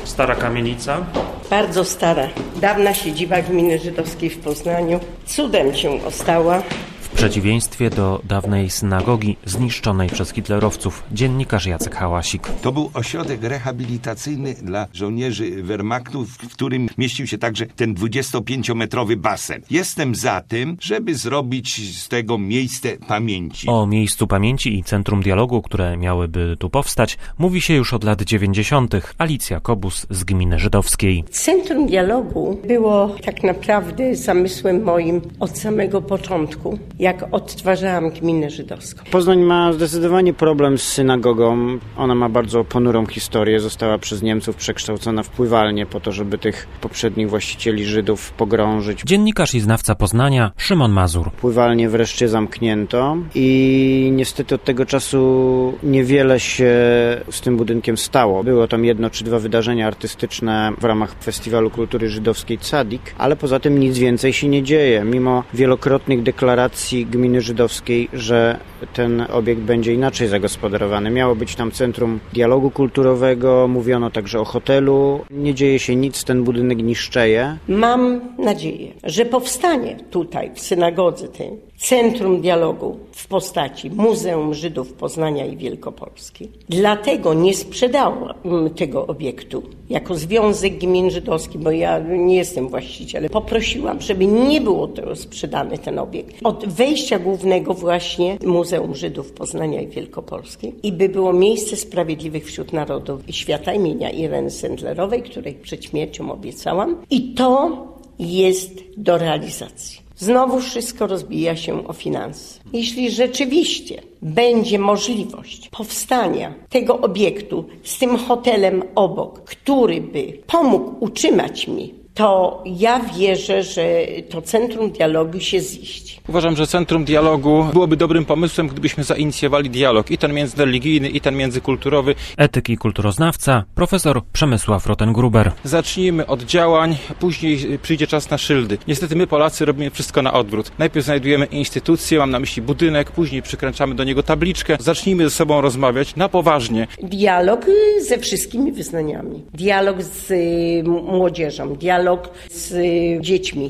Stara kamienica. Bardzo stara. Dawna siedziba gminy żydowskiej w Poznaniu. Cudem się ostała. W przeciwieństwie do dawnej synagogi zniszczonej przez hitlerowców, dziennikarz Jacek Hałasik. To był ośrodek rehabilitacyjny dla żołnierzy Wehrmachtu, w którym mieścił się także ten 25-metrowy basen. Jestem za tym, żeby zrobić z tego miejsce pamięci. O miejscu pamięci i Centrum Dialogu, które miałyby tu powstać, mówi się już od lat 90. Alicja Kobus z gminy żydowskiej. Centrum Dialogu było tak naprawdę zamysłem moim od samego początku, jak odtwarzałam gminę żydowską. Poznań ma zdecydowanie problem z synagogą. Ona ma bardzo ponurą historię. Została przez Niemców przekształcona w pływalnię po to, żeby tych poprzednich właścicieli Żydów pogrążyć. Dziennikarz i znawca Poznania Szymon Mazur. Pływalnię wreszcie zamknięto i niestety od tego czasu niewiele się z tym budynkiem stało. Było tam 1 czy 2 wydarzenia artystyczne w ramach Festiwalu Kultury Żydowskiej Tzadik, ale poza tym nic więcej się nie dzieje. Mimo wielokrotnych deklaracji gminy żydowskiej, że ten obiekt będzie inaczej zagospodarowany. Miało być tam Centrum Dialogu Kulturowego, mówiono także o hotelu. Nie dzieje się nic, ten budynek niszczeje. Mam nadzieję, że powstanie tutaj w synagodze tej Centrum Dialogu w postaci Muzeum Żydów Poznania i Wielkopolski. Dlatego nie sprzedałam tego obiektu jako Związek Gmin Żydowskich, bo ja nie jestem właścicielem. Poprosiłam, żeby nie było to sprzedany ten obiekt. Od wejścia głównego właśnie Muzeum Żydów Poznania i Wielkopolski i by było miejsce sprawiedliwych wśród narodów i świata imienia Ireny Sendlerowej, której przed śmiercią obiecałam. I to jest do realizacji. Znowu wszystko rozbija się o finanse. Jeśli rzeczywiście będzie możliwość powstania tego obiektu z tym hotelem obok, który by pomógł utrzymać mi, to ja wierzę, że to Centrum Dialogu się ziści. Uważam, że Centrum Dialogu byłoby dobrym pomysłem, gdybyśmy zainicjowali dialog i ten międzyreligijny, i ten międzykulturowy. Etyk i kulturoznawca profesor Przemysław Rotengruber. Zacznijmy od działań, później przyjdzie czas na szyldy. Niestety my Polacy robimy wszystko na odwrót. Najpierw znajdujemy instytucję, mam na myśli budynek, później przykręcamy do niego tabliczkę. Zacznijmy ze sobą rozmawiać na poważnie. Dialog ze wszystkimi wyznaniami. Dialog z młodzieżą. Dialog z dziećmi.